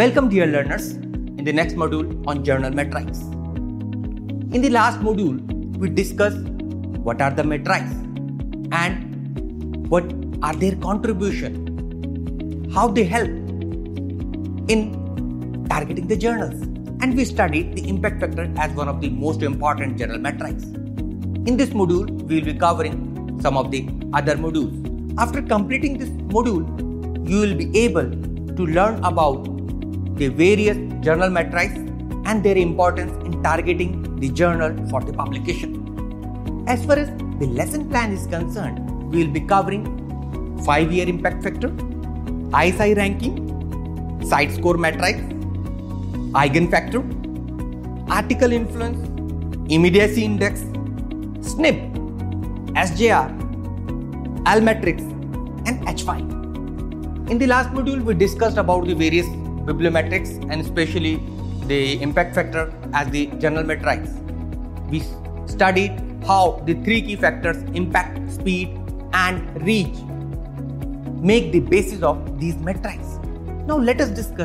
Welcome dear learners in the next module on journal metrics. In the last module, we discussed what are the metrics and what are their contribution, how they help in targeting the journals, and we studied the impact factor as one of the most important journal metrics. In this module, we will be covering some of the other modules. After completing this module, you will be able to learn about the various journal metrics and their importance in targeting the journal for the publication. As far as the lesson plan is concerned, we will be covering 5-year impact factor, ISI ranking, site score metrics, eigenfactor, article influence, immediacy index, SNP, SJR, L matrix, and H5. In the last module, we discussed about the various bibliometrics and especially the impact factor as the journal metrics. We studied how the 3 key factors impact, speed, and reach make the basis of these metrics. Now let us discuss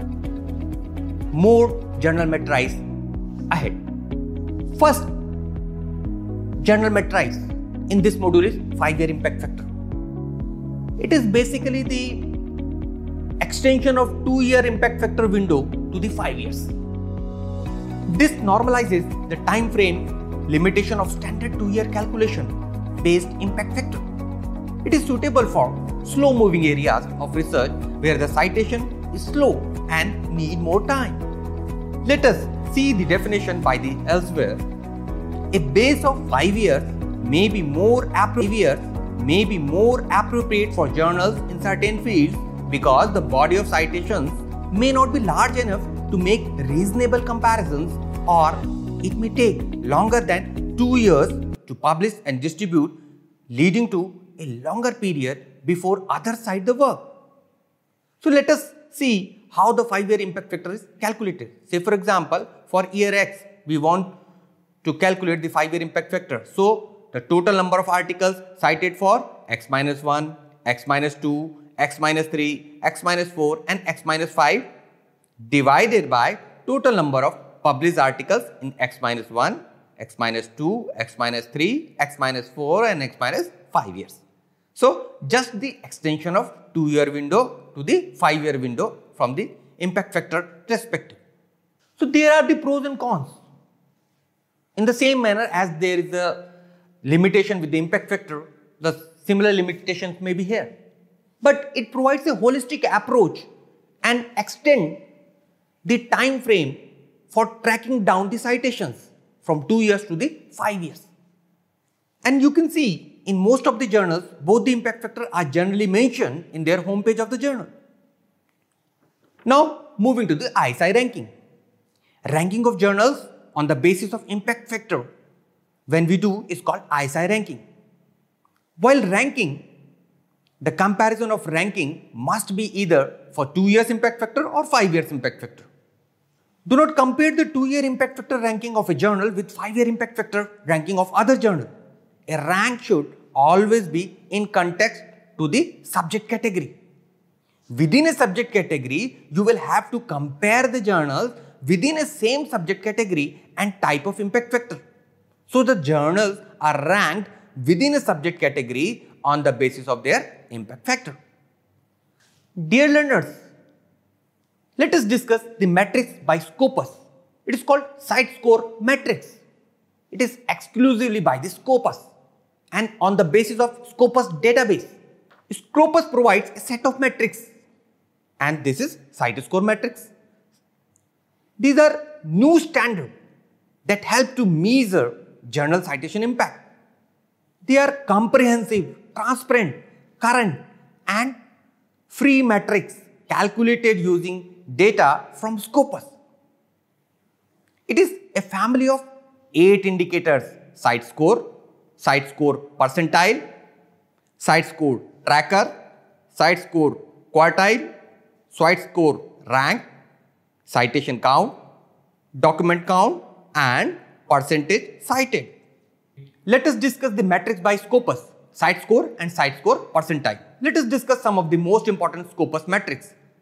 more journal metrics ahead. First journal metrics in this module is 5-year impact factor. It is basically the extension of 2-year impact factor window to the 5 years. This normalizes the time frame limitation of standard 2-year calculation based impact factor. It is suitable for slow moving areas of research where the citation is slow and need more time. Let us see the definition by the Elsewhere. A base of 5 years may be more appropriate for journals in certain fields because the body of citations may not be large enough to make reasonable comparisons, or it may take longer than 2 years to publish and distribute, leading to a longer period before others cite the work. So let us see how the 5-year impact factor is calculated. Say for example, for year X, we want to calculate the 5-year impact factor. So the total number of articles cited for X-1, X-2, X-3, X-4 and X-5 divided by total number of published articles in X-1, X-2, X-3, X-4 and X-5 years. So just the extension of 2-year window to the 5-year window from the impact factor perspective. So there are the pros and cons. In the same manner as there is a limitation with the impact factor, the similar limitations may be here. But it provides a holistic approach and extend the time frame for tracking down the citations from 2 years to the 5 years. And you can see in most of the journals, both the impact factor are generally mentioned in their homepage of the journal. Now moving to the ISI ranking. Ranking of journals on the basis of impact factor when we do is called ISI ranking. While ranking, the comparison of ranking must be either for 2 years impact factor or 5 years impact factor. Do not compare the 2-year impact factor ranking of a journal with 5-year impact factor ranking of other journal. A rank should always be in context to the subject category. Within a subject category, you will have to compare the journals within a same subject category and type of impact factor. So the journals are ranked within a subject category on the basis of their impact factor. Dear learners, let us discuss the matrix by Scopus. It is called site score matrix. It is exclusively by the Scopus and on the basis of Scopus database. Scopus provides a set of metrics and this is site score matrix. These are new standards that help to measure journal citation impact. They are comprehensive, transparent, current and free metrics calculated using data from Scopus. It is a family of 8 indicators: site score percentile, site score tracker, site score quartile, site score rank, citation count, document count and percentage cited. Let us discuss the metrics by Scopus, site score and site score percentile. Let us discuss some of the most important Scopus metrics.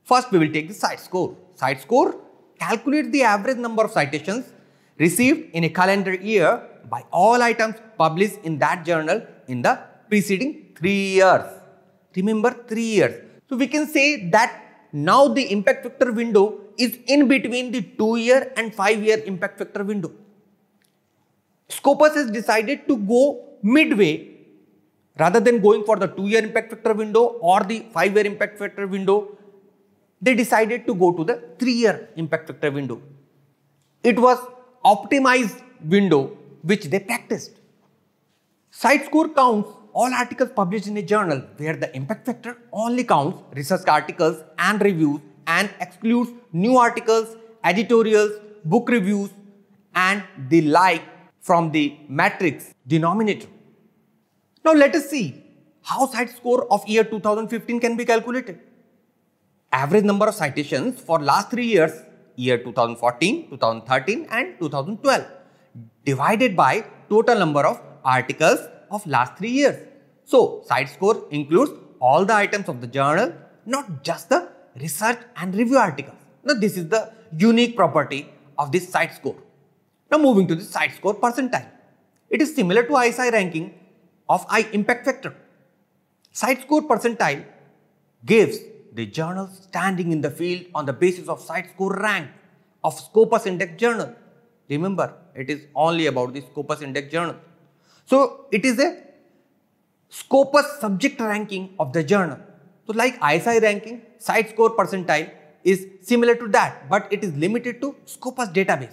First, we will take the CITE score. CITE score calculates the average number of citations received in a calendar year by all items published in that journal in the preceding 3 years. Remember, 3 years. So we can say that now the impact factor window is in between the 2-year and 5-year impact factor window. Scopus has decided to go midway rather than going for the 2-year impact factor window or the 5-year impact factor window. They decided to go to the 3-year impact factor window. It was optimized window which they practiced. CITE score counts all articles published in a journal where the impact factor only counts research articles and reviews and excludes new articles, editorials, book reviews and the like from the matrix denominator. Now let us see how CITE score of year 2015 can be calculated. Average number of citations for last 3 years, year 2014, 2013 and 2012 divided by total number of articles of last 3 years. So, CITE score includes all the items of the journal, not just the research and review articles. Now, this is the unique property of this CITE score. Now, moving to the CITE score percentile. It is similar to ISI ranking of impact factor. CITE score percentile gives the journal's standing in the field on the basis of CITE score rank of Scopus Index journal. Remember, it is only about the Scopus Index journal. So, it is a Scopus subject ranking of the journal. So, like ISI ranking, CITE score percentile is similar to that, but it is limited to Scopus database.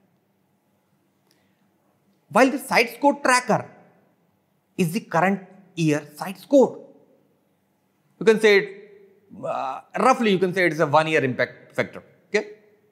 While the CITE score tracker is the current year CITE score. You can say it, roughly you can say it is a 1-year impact factor. Okay?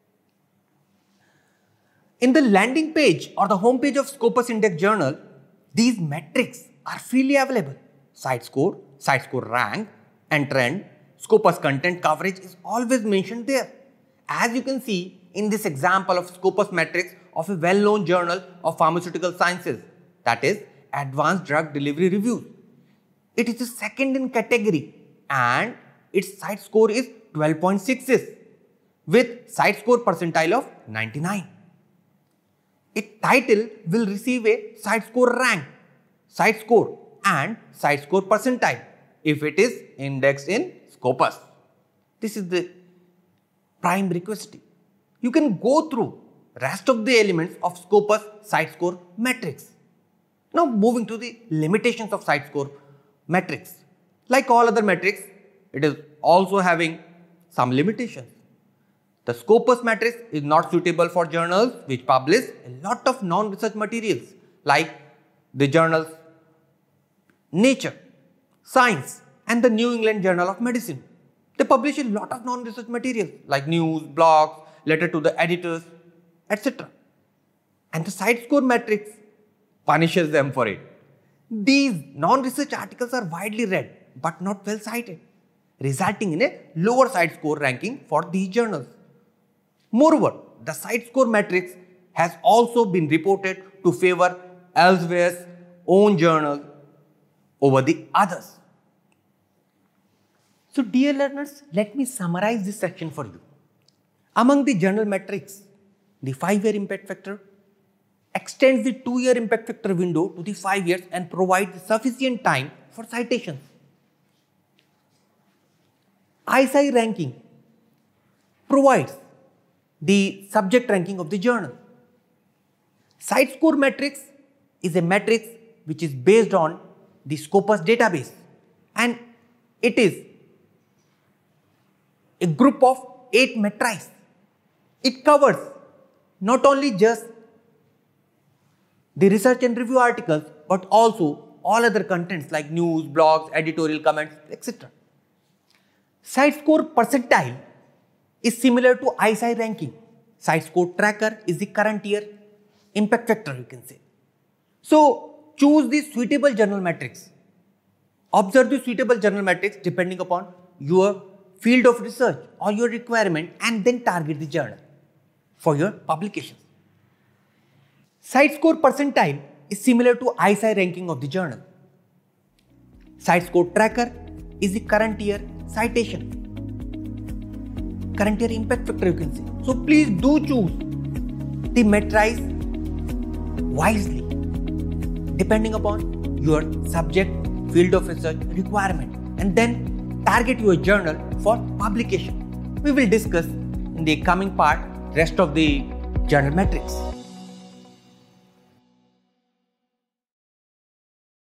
In the landing page or the home page of Scopus Index journal, these metrics are freely available. CITE score rank and trend, Scopus content coverage is always mentioned there. As you can see in this example of Scopus metrics of a well-known journal of pharmaceutical sciences, that is Advanced Drug Delivery Reviews. It is the second in category and its CITE score is 12.66 with CITE score percentile of 99. Its title will receive a CITE score rank, CITE score and CITE score percentile if it is indexed in Scopus. This is the prime requisite. You can go through rest of the elements of Scopus CITE score matrix. Now moving to the limitations of CITE score matrix. Like all other metrics, it is also having some limitations. The Scopus matrix is not suitable for journals which publish a lot of non-research materials like the journals Nature, Science and the New England Journal of Medicine. They publish a lot of non-research materials like news, blogs, letter to the editors, etc. And the CITE score matrix punishes them for it. These non-research articles are widely read but not well cited, resulting in a lower CITE score ranking for these journals. Moreover, the CITE score matrix has also been reported to favor Elsevier's own journals over the others. So, dear learners, let me summarize this section for you. Among the journal metrics, the 5-year impact factor extends the 2-year impact factor window to the 5 years and provides sufficient time for citations. ISI ranking provides the subject ranking of the journal. CITE score matrix is a matrix which is based on the Scopus database and it is a group of 8 matrices. It covers not only just the research and review articles but also all other contents like news, blogs, editorial comments, etc. CITE score percentile is similar to ISI ranking. CITE score tracker is the current year impact factor, you can say. So, choose the suitable journal matrix. Observe the suitable journal matrix depending upon your field of research or your requirement and then target the journal for your publications. CITE score percentile is similar to ISI ranking of the journal. CITE score tracker is the current year citation. current year impact factor, you can say. So please do choose the matrice wisely, depending upon your subject, field of research requirement, and then target your journal for publication. We will discuss in the coming part rest of the journal metrics.